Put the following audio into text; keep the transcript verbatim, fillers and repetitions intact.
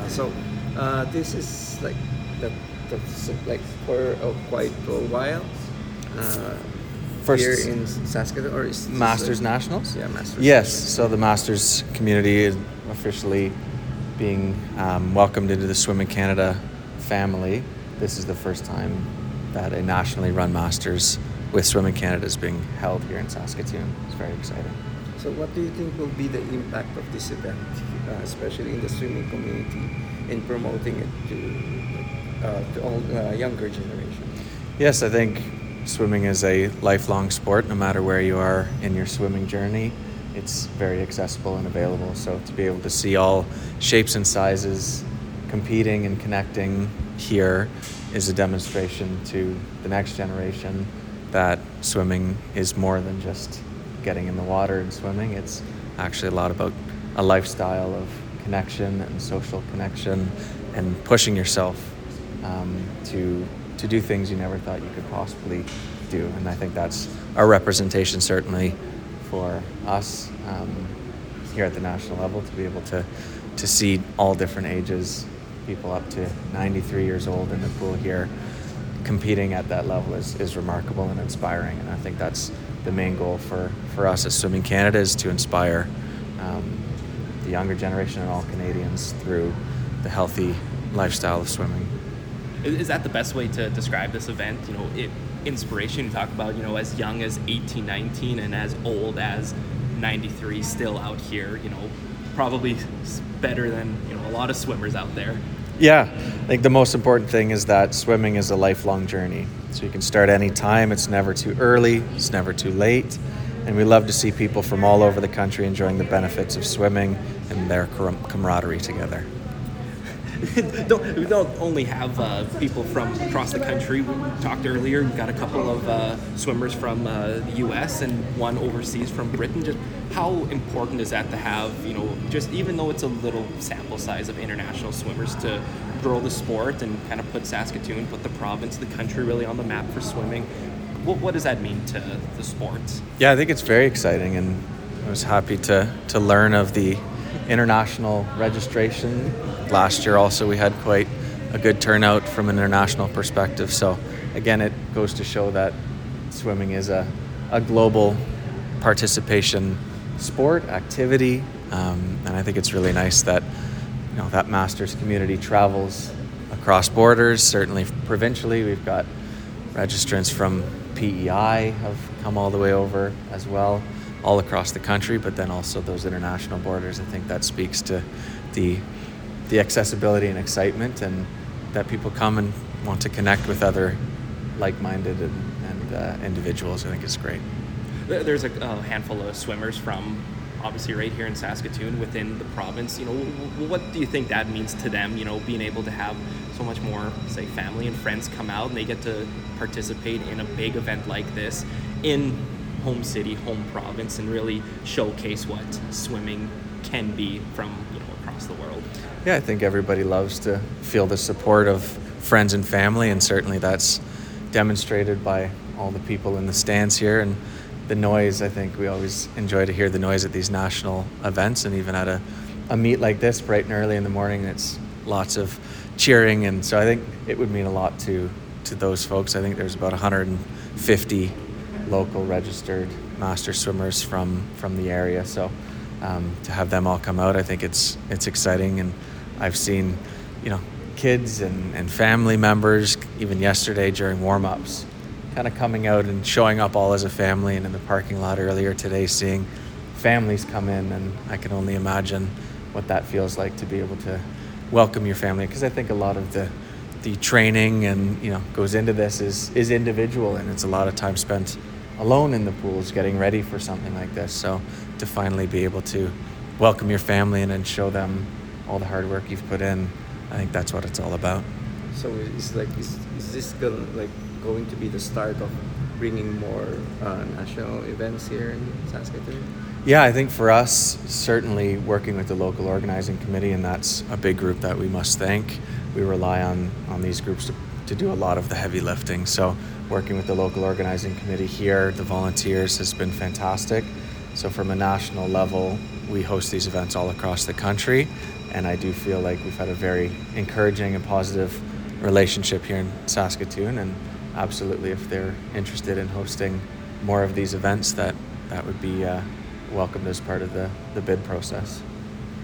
So uh, this is like that that's like for a quite a while. Uh, First here in Saskatoon, or is this Masters a- Nationals? Yeah, Masters. Yes, so the Masters community is officially being um, welcomed into the Swim in Canada family. This is the first time that a nationally run Masters with Swim in Canada is being held here in Saskatoon. It's very exciting. So what do you think will be the impact of this event, uh, especially in the swimming community, in promoting it to uh, to all uh, younger generation? Yes, I think swimming is a lifelong sport, no matter where you are in your swimming journey. It's very accessible and available. So to be able to see all shapes and sizes competing and connecting here is a demonstration to the next generation that swimming is more than just getting in the water and swimming. It's actually a lot about a lifestyle of connection and social connection and pushing yourself um, to to do things you never thought you could possibly do. And I think that's our representation, certainly for us um, here at the national level, to be able to to see all different ages, people up to ninety-three years old in the pool here competing at that level is, is remarkable and inspiring. And I think that's the main goal for, for us at Swim in Canada, is to inspire um, the younger generation and all Canadians through the healthy lifestyle of swimming. Is that the best way to describe this event? You know, it, inspiration, you talk about, you know, as young as eighteen, nineteen and as old as ninety-three still out here, you know, probably better than, you know, a lot of swimmers out there. Yeah, I think the most important thing is that swimming is a lifelong journey. So you can start any time. It's never too early. It's never too late. And we love to see people from all over the country enjoying the benefits of swimming and their com- camaraderie together. don't, we don't only have uh, people from across the country. We talked earlier, we've got a couple of uh, swimmers from uh, the U S and one overseas from Britain. Just how important is that to have, you know, just even though it's a little sample size of international swimmers, to grow the sport and kind of put Saskatoon, put the province, the country really on the map for swimming? What, what does that mean to the sport? Yeah, I think it's very exciting, and I was happy to, to learn of the international registration. Last year also we had quite a good turnout from an international perspective. So again, it goes to show that swimming is a, a global participation sport, activity. Um, and I think it's really nice that, you know, that Masters community travels across borders. Certainly provincially, we've got registrants from P E I have come all the way over as well, all across the country, but then also those international borders. I think that speaks to the the accessibility and excitement, and that people come and want to connect with other like-minded and, and uh, individuals. I think it's great. There's a, a handful of swimmers from obviously right here in Saskatoon within the province. You know, what do you think that means to them, you know, being able to have so much more, say, family and friends come out and they get to participate in a big event like this in home city, home province, and really showcase what swimming can be from, you know, across the world? Yeah, I think everybody loves to feel the support of friends and family, and certainly that's demonstrated by all the people in the stands here. And the noise, I think we always enjoy to hear the noise at these national events, and even at a, a meet like this bright and early in the morning, it's lots of cheering. And so I think it would mean a lot to to those folks. I think there's about one hundred fifty local registered master swimmers from from the area, so um, to have them all come out, I think it's it's exciting. And I've seen, you know, kids and, and family members even yesterday during warm-ups kind of coming out and showing up all as a family, and in the parking lot earlier today seeing families come in, and I can only imagine what that feels like to be able to welcome your family, because I think a lot of the the training and, you know, goes into this is is individual, and it's a lot of time spent alone in the pools getting ready for something like this. So to finally be able to welcome your family and then show them all the hard work you've put in, I think that's what it's all about. So it's like, is, is this gonna, like going to be the start of bringing more uh, national events here in Saskatoon? Yeah, I think for us, certainly working with the local organizing committee, and that's a big group that we must thank. We rely on, on these groups to, to do a lot of the heavy lifting. So working with the local organizing committee here, the volunteers, has been fantastic. So from a national level, we host these events all across the country, and I do feel like we've had a very encouraging and positive relationship here in Saskatoon, and absolutely if they're interested in hosting more of these events, that that would be uh, welcomed as part of the, the bid process.